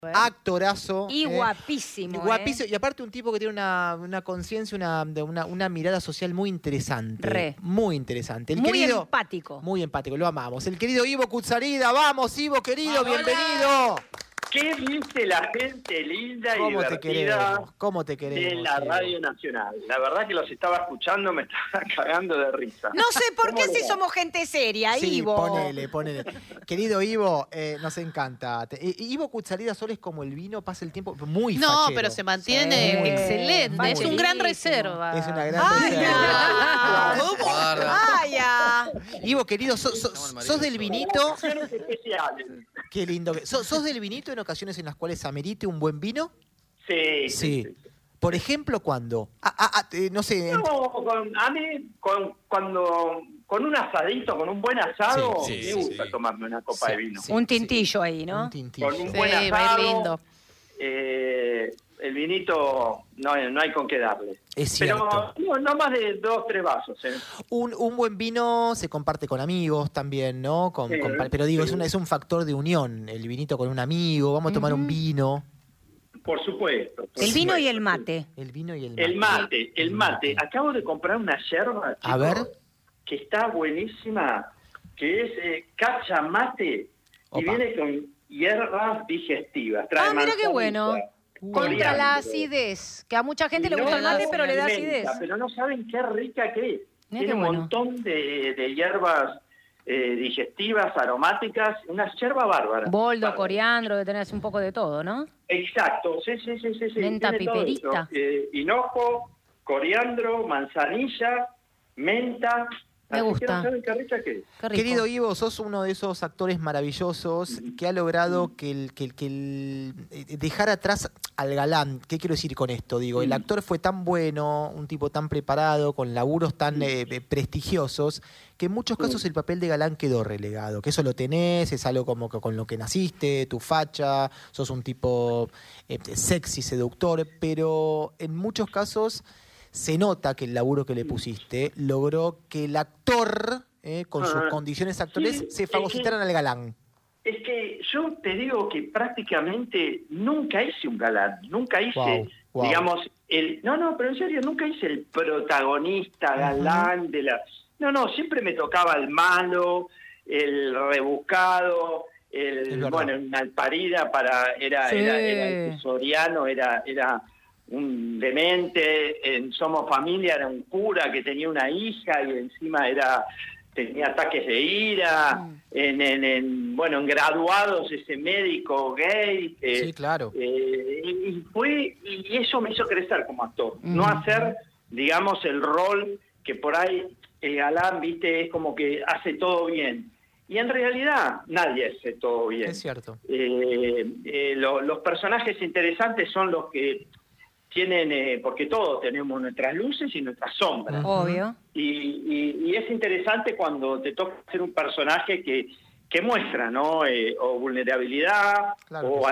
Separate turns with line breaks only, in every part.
Actorazo.
Y guapísimo.
Guapísimo. Y aparte un tipo que tiene una conciencia, una mirada social muy interesante. Muy interesante.
Muy empático.
Muy empático, lo amamos. El querido Ivo Kutsarida. Vamos, Ivo, querido, bienvenido.
¿Qué dice la gente linda y
¿Cómo te
divertida
queremos? ¿Cómo te queremos?
de la Radio Nacional? La verdad que los estaba escuchando, me estaba cagando de risa.
No sé por qué si somos gente seria,
sí,
Ivo.
Ponele. Querido Ivo, nos encanta. Ivo Kutsarida solo es como el vino, pasa el tiempo muy fachero.
No, pero se mantiene excelente. Es un gran reserva.
Es una gran reserva.
¿Cómo?
¡Vaya!
Ivo, querido, sos del vinito.
Ocasiones especiales.
Qué lindo. ¿Sos del vinito en ocasiones en las cuales amerite un buen vino?
Sí.
Por ejemplo, ¿cuándo? No sé.
No, a mí, cuando con un asadito, con un buen asado, me gusta tomarme una copa de vino.
Un tintillo ahí, ¿no?
Un tintillo.
Con un buen asado,
lindo.
El vinito no hay con qué darle.
Es cierto.
Pero no más de 2 o 3 vasos.
Un buen vino se comparte con amigos también, ¿no? Pero digo, es un factor de unión. El vinito con un amigo, vamos a tomar un vino.
Por supuesto.
El vino y el mate.
El vino y el mate.
El mate. Acabo de comprar una yerba, chicos,
a ver,
que está buenísima, que es cacha mate. Y viene con hierbas digestivas. Trae
Mira qué bueno. Contra
coriandro.
la acidez, que a mucha gente le gusta el mate, pero le da acidez.
Pero no saben qué rica que es.
Mira
Tiene
qué
un
bueno.
montón de hierbas digestivas, aromáticas, una yerba bárbara.
Boldo,
Bárbara.
coriandro, de tener un poco de todo, ¿no?
Exacto, sí.
Menta
Tiene todo
piperita.
eso. Hinojo, coriandro, manzanilla, menta.
Me
Así
gusta.
que no saben qué rica que es.
Qué rico.
querido Ivo, sos uno de esos actores maravillosos que ha logrado dejar atrás al galán. ¿Qué quiero decir con esto? Digo, el actor fue tan bueno, un tipo tan preparado, con laburos tan prestigiosos, que en muchos casos el papel de galán quedó relegado. Que eso lo tenés, es algo como que con lo que naciste, tu facha, sos un tipo sexy, seductor, pero en muchos casos se nota que el laburo que le pusiste logró que el actor, con sus condiciones actorales, se fagocitaran al galán.
Es que yo te digo que prácticamente nunca hice un galán, nunca hice,
Wow.
digamos, pero en serio, nunca hice el protagonista galán de la... No, siempre me tocaba el malo, el rebuscado, bueno, en Alparida era el Soriano, era un demente, en Somos Familia era un cura que tenía una hija y encima tenía ataques de ira, en Graduados ese médico gay.
Sí, claro.
Y eso me hizo crecer como actor, no hacer, digamos, el rol que por ahí el galán, viste, es como que hace todo bien. Y en realidad nadie hace todo bien.
Es cierto.
Los personajes interesantes son los que tienen, porque todos tenemos nuestras luces y nuestras sombras.
Obvio.
Y es interesante cuando te toca hacer un personaje que muestra, ¿no? O vulnerabilidad,
claro,
o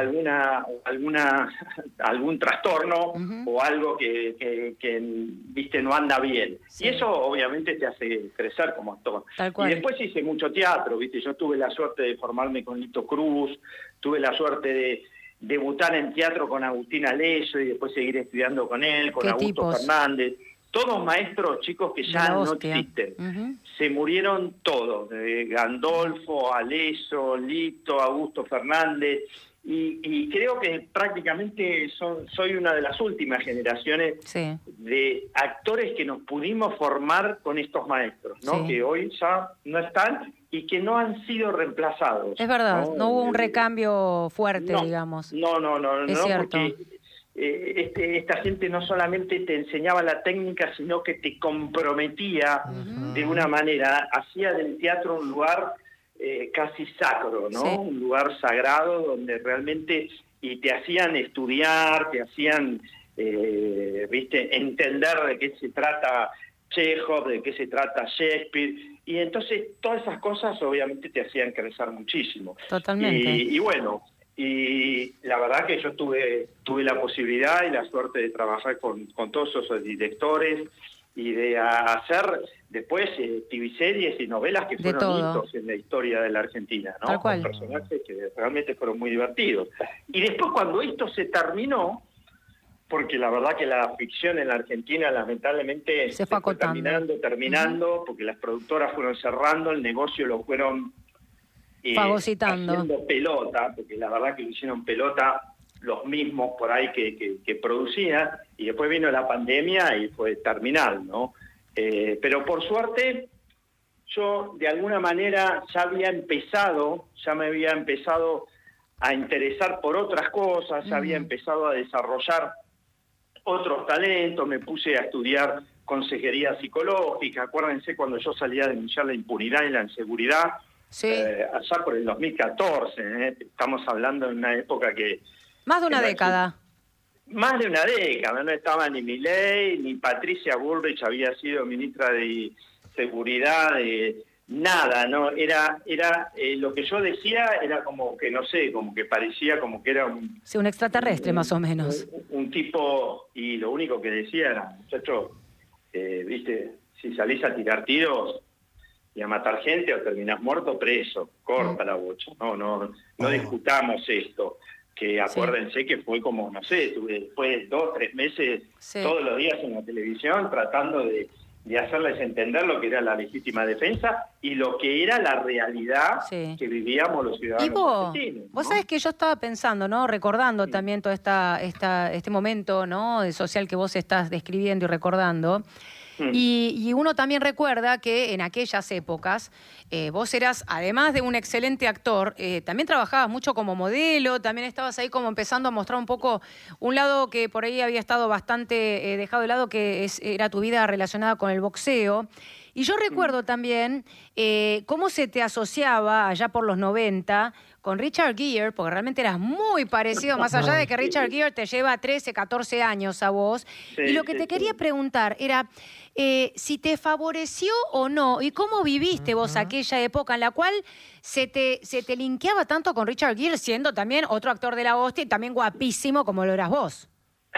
algún trastorno, o algo que viste, no anda bien.
Sí.
Y eso obviamente te hace crecer como actor.
Tal cual.
Y después hice mucho teatro, viste. Yo tuve la suerte de formarme con Lito Cruz, tuve la suerte de debutar en teatro con Agustín Aleso y después seguir estudiando con él, con Augusto
tipos?
Fernández. Todos maestros, chicos, que ya no existen. Se murieron todos, Gandolfo, Aleso, Lito, Augusto Fernández, y creo que prácticamente soy una de las últimas generaciones de actores que nos pudimos formar con estos maestros, ¿no? Que hoy ya no están y que no han sido reemplazados.
Es verdad, no hubo un recambio fuerte, digamos.
No,
es cierto.
Porque esta gente no solamente te enseñaba la técnica, sino que te comprometía de una manera, hacía del teatro un lugar casi sacro, ¿no?
Sí.
Un lugar sagrado donde realmente te hacían estudiar, te hacían entender de qué se trata Chekhov, de qué se trata Shakespeare, y entonces todas esas cosas obviamente te hacían crecer muchísimo.
Totalmente.
Y bueno, y la verdad que yo tuve la posibilidad y la suerte de trabajar con todos esos directores y de hacer después TV series y novelas que fueron hitos en la historia de la Argentina, ¿no?
Tal cual.
Con personajes que realmente fueron muy divertidos. Y después cuando esto se terminó, porque la verdad que la ficción en la Argentina lamentablemente
se fue
terminando, porque las productoras fueron cerrando, el negocio lo fueron
fagocitando,
haciendo pelota, porque la verdad que lo hicieron pelota los mismos por ahí que producían, y después vino la pandemia y fue terminal, ¿no? Pero por suerte yo de alguna manera ya me había empezado a interesar por otras cosas, ya había empezado a desarrollar otros talentos, me puse a estudiar consejería psicológica. Acuérdense cuando yo salía a denunciar la impunidad y la inseguridad, allá por el 2014, estamos hablando de una época que...
Más de una década.
Más de una década, no estaba ni Milei, ni Patricia Bullrich había sido ministra de Seguridad, nada, ¿no? Era lo que yo decía era como que, no sé, como que parecía como que era un...
Sí, un extraterrestre más o menos.
Un tipo, y lo único que decía era, muchacho, viste, si salís a tirar tiros y a matar gente o terminás muerto, preso, corta la bocha, no discutamos esto. Que acuérdense que fue como, no sé, tuve después 2 o 3 meses todos los días en la televisión tratando de hacerles entender lo que era la legítima defensa y lo que era la realidad que vivíamos los ciudadanos argentinos, ¿no?
Vos sabés que yo estaba pensando, ¿no? Recordando también todo este momento, ¿no? social que vos estás describiendo y recordando. Y uno también recuerda que en aquellas épocas vos eras, además de un excelente actor, también trabajabas mucho como modelo, también estabas ahí como empezando a mostrar un poco un lado que por ahí había estado bastante dejado de lado, que era tu vida relacionada con el boxeo. Y yo recuerdo también cómo se te asociaba allá por los 90 con Richard Gere, porque realmente eras muy parecido, más allá de que Richard Gere te lleva 13, 14 años a vos. Y lo que te quería preguntar era si te favoreció o no, y cómo viviste vos aquella época en la cual se te linkeaba tanto con Richard Gere, siendo también otro actor de la hostia y también guapísimo como lo eras vos.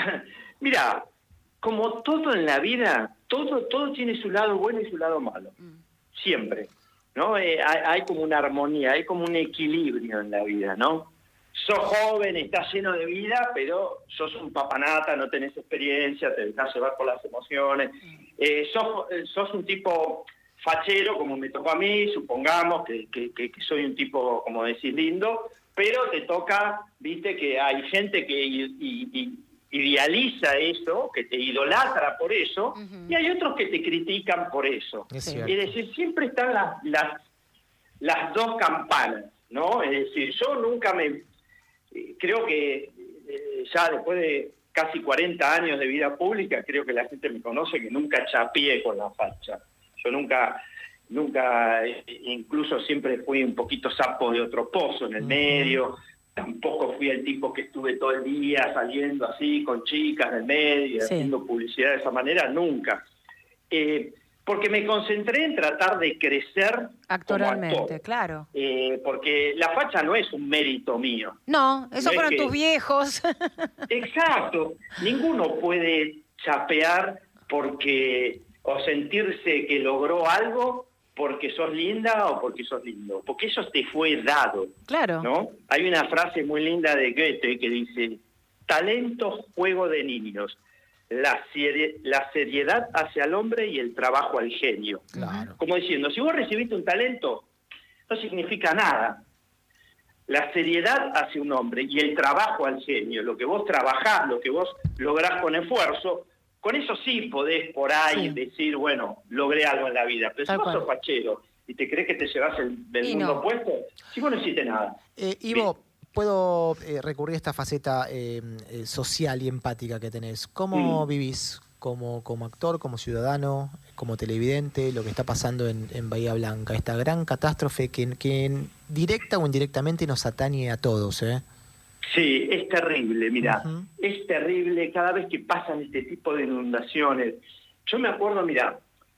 Mira, como todo en la vida, todo tiene su lado bueno y su lado malo. Siempre, ¿no? Hay como una armonía, hay como un equilibrio en la vida, ¿no? Sos joven, estás lleno de vida, pero sos un papanata, no tenés experiencia, te dejás llevar por las emociones. Sos un tipo fachero, como me tocó a mí, supongamos que soy un tipo, como decís, lindo, pero te toca, viste, que hay gente que idealiza eso, que te idolatra por eso, y hay otros que te critican por eso. Es decir, siempre están las dos campanas, ¿no? Es decir, yo nunca creo que ya después de casi 40 años de vida pública, creo que la gente me conoce que nunca chapeé con la facha. Yo nunca, incluso siempre fui un poquito sapo de otro pozo en el medio. Tampoco fui el tipo que estuve todo el día saliendo así con chicas del medio, haciendo publicidad de esa manera, nunca. Porque me concentré en tratar de crecer
actualmente,
como actor.
Claro.
Porque la facha no es un mérito mío.
No, eso fueron tus viejos.
Exacto. Ninguno puede chapear o sentirse que logró algo porque sos linda o porque sos lindo, porque eso te fue dado.
Claro.
¿No? Hay una frase muy linda de Goethe que dice: talento, juego de niños. La seriedad hacia el hombre y el trabajo al genio.
Claro.
Como diciendo, si vos recibiste un talento, no significa nada. La seriedad hacia un hombre y el trabajo al genio, lo que vos trabajás, lo que vos lográs con esfuerzo, con eso sí podés por ahí decir, bueno, logré algo en la vida. Pero si vos sos fachero y te crees que te llevas el segundo puesto, si vos no hiciste nada.
Ivo, puedo recurrir a esta faceta social y empática que tenés. ¿Cómo vivís como actor, como ciudadano, como televidente, lo que está pasando en Bahía Blanca? Esta gran catástrofe que directa o indirectamente nos atañe a todos, ¿eh?
Sí, es terrible, mirá, es terrible cada vez que pasan este tipo de inundaciones. Yo me acuerdo, mirá,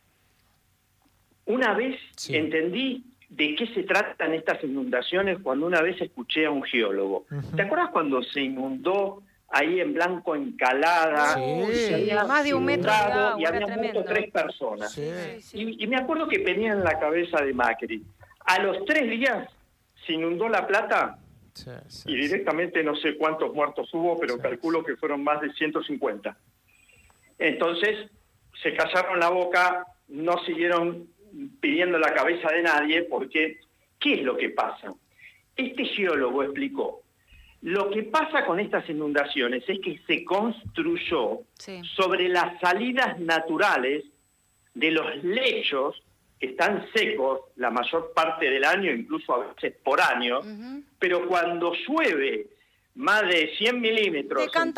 una vez entendí de qué se tratan estas inundaciones cuando una vez escuché a un geólogo. ¿Te acuerdas cuando se inundó ahí en Blanco Encalada.
Sí.
Había
Más de 1 metro de
inundado
agua,
y
era
habían
tremendo.
muerto 3 personas.
Sí.
Y me acuerdo que tenía en la cabeza de Macri. A los 3 días se inundó La Plata y directamente no sé cuántos muertos hubo, pero calculo que fueron más de 150. Entonces se callaron la boca, no siguieron pidiendo la cabeza de nadie, porque ¿qué es lo que pasa? Este geólogo explicó, lo que pasa con estas inundaciones es que se construyó sobre las salidas naturales de los lechos que están secos la mayor parte del año, incluso a veces por año, pero cuando llueve más de 100 milímetros en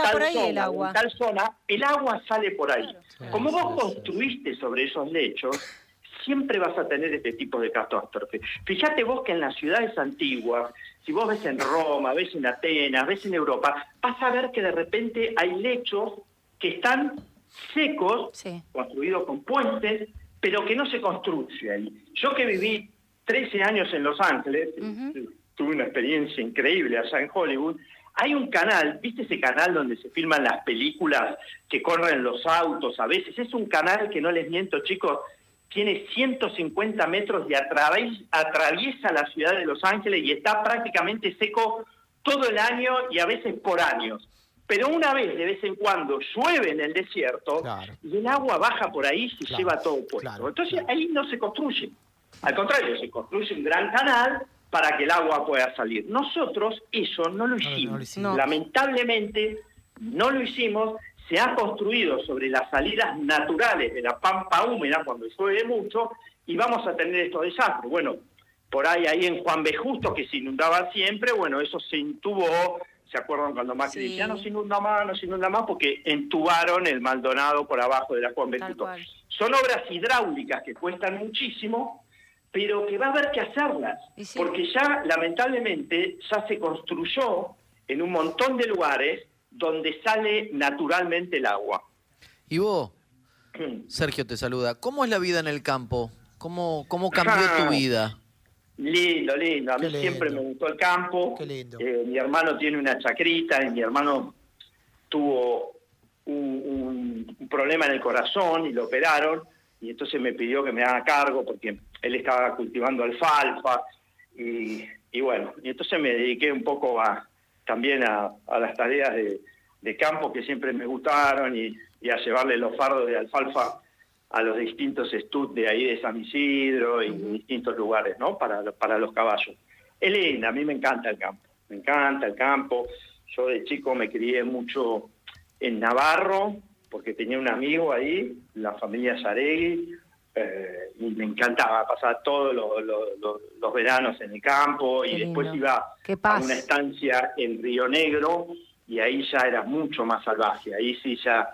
tal zona, el agua sale por ahí.
Claro.
Como vos construiste sobre esos lechos, siempre vas a tener este tipo de catástrofe. Fíjate vos que en las ciudades antiguas, si vos ves en Roma, ves en Atenas, ves en Europa, vas a ver que de repente hay lechos que están secos, construidos con puentes, pero que no se construyen. Yo que viví 13 años en Los Ángeles, tuve una experiencia increíble allá en Hollywood. Hay un canal, ¿viste ese canal donde se filman las películas que corren los autos a veces? Es un canal que, no les miento, chicos, tiene 150 metros y atraviesa la ciudad de Los Ángeles y está prácticamente seco todo el año y a veces por años. Pero una vez, de vez en cuando, llueve en el desierto y el agua baja por ahí y se lleva todo puesto. Entonces ahí no se construye. Al contrario, se construye un gran canal para que el agua pueda salir. Nosotros eso no lo hicimos. Lamentablemente no lo hicimos. Se ha construido sobre las salidas naturales de la pampa húmeda cuando llueve mucho y vamos a tener estos desastres. Bueno, por ahí en Juan B. Justo, que se inundaba siempre, bueno, eso se intubó. ¿Se acuerdan cuando Macri decía, no se inunda más, porque entubaron el Maldonado por abajo de la Juan B. Justo? Son obras hidráulicas que cuestan muchísimo, pero que va a haber que hacerlas, porque ya, lamentablemente, ya se construyó en un montón de lugares donde sale naturalmente el agua.
Y vos, Sergio te saluda, ¿cómo es la vida en el campo? ¿Cómo cambió tu vida?
Lindo. A mí siempre me gustó el campo.
Qué lindo.
Mi hermano tiene una chacrita y mi hermano tuvo un problema en el corazón y lo operaron, y entonces me pidió que me haga cargo porque él estaba cultivando alfalfa y bueno, y entonces me dediqué un poco también a las tareas de campo que siempre me gustaron y a llevarle los fardos de alfalfa a los distintos estuds de ahí de San Isidro y distintos lugares, ¿no? Para los caballos. Es linda, a mí me encanta el campo. Yo de chico me crié mucho en Navarro, porque tenía un amigo ahí, la familia Yaregui, y me encantaba pasar todos los veranos en el campo. Y después iba a una estancia en Río Negro, y ahí ya era mucho más salvaje. Ahí sí ya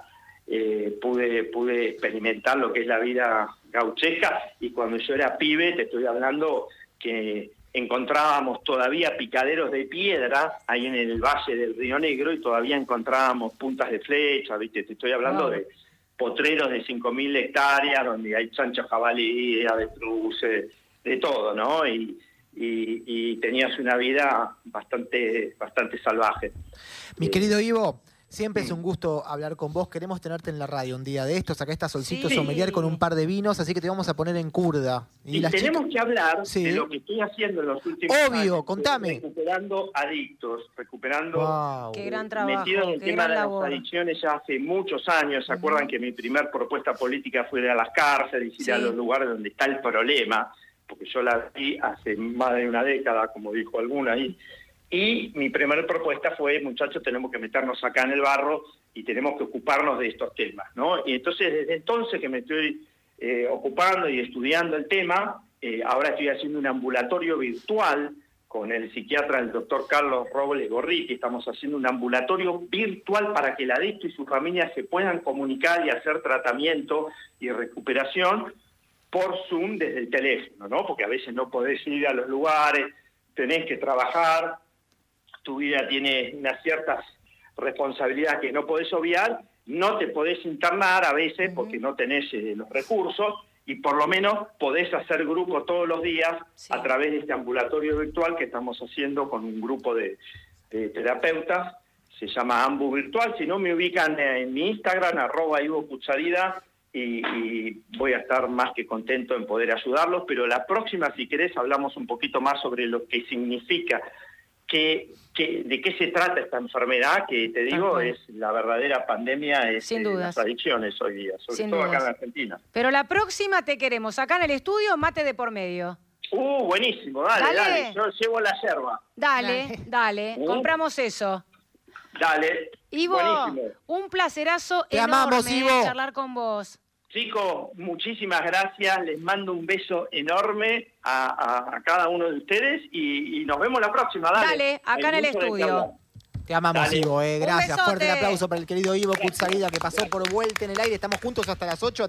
pude experimentar lo que es la vida gauchesca, y cuando yo era pibe, te estoy hablando que encontrábamos todavía picaderos de piedra ahí en el valle del Río Negro, y todavía encontrábamos puntas de flecha, ¿viste? Te estoy hablando de potreros de 5.000 hectáreas, donde hay chanchos, jabalí, avestruces, de todo, ¿no? Y tenías una vida bastante salvaje.
Mi querido Ivo, siempre es un gusto hablar con vos. Queremos tenerte en la radio un día de estos. Acá está Solcito Sommelier con un par de vinos, así que te vamos a poner en curda.
Y tenemos que hablar de lo que estoy haciendo en los últimos años.
Contame.
Recuperando adictos,
Qué gran trabajo,
metido en el tema de las adicciones ya hace muchos años. ¿Se acuerdan que mi primer propuesta política fue ir a las cárceles, ir a los lugares donde está el problema? Porque yo la vi hace más de una década, como dijo alguna ahí. Y mi primera propuesta fue, muchachos, tenemos que meternos acá en el barro y tenemos que ocuparnos de estos temas, ¿no? Y entonces, desde entonces que me estoy ocupando y estudiando el tema, ahora estoy haciendo un ambulatorio virtual con el psiquiatra, el doctor Carlos Robles Gorriti. Estamos haciendo un ambulatorio virtual para que el adicto y su familia se puedan comunicar y hacer tratamiento y recuperación por Zoom desde el teléfono, ¿no? Porque a veces no podés ir a los lugares, tenés que trabajar, tu vida tiene unas ciertas responsabilidades que no podés obviar, no te podés internar a veces porque no tenés los recursos, y por lo menos podés hacer grupo todos los días a través de este ambulatorio virtual que estamos haciendo con un grupo de terapeutas. se llama Ambu Virtual. Si no, me ubican en mi Instagram, @IvoCucharida, y voy a estar más que contento en poder ayudarlos. Pero la próxima, si querés, hablamos un poquito más sobre lo que significa, de qué se trata esta enfermedad, que te digo, es la verdadera pandemia, es
Sin dudas.
las adicciones hoy día, sobre todo acá en Argentina.
Pero la próxima te queremos acá en el estudio, mate de por medio.
Buenísimo, dale. Yo llevo la yerba.
Dale. Compramos eso.
Dale.
Ivo,
buenísimo.
Un placerazo
Te
enorme
amamos, Ivo.
charlar con vos.
Chicos, muchísimas gracias. Les mando un beso enorme a cada uno de ustedes y nos vemos la próxima.
Dale, acá en el estudio.
Te amamos,
Dale.
Ivo. Gracias.
besote.
Fuerte el aplauso para el querido Ivo Cucharida, que pasó por Vuelta en el Aire. Estamos juntos hasta las 8.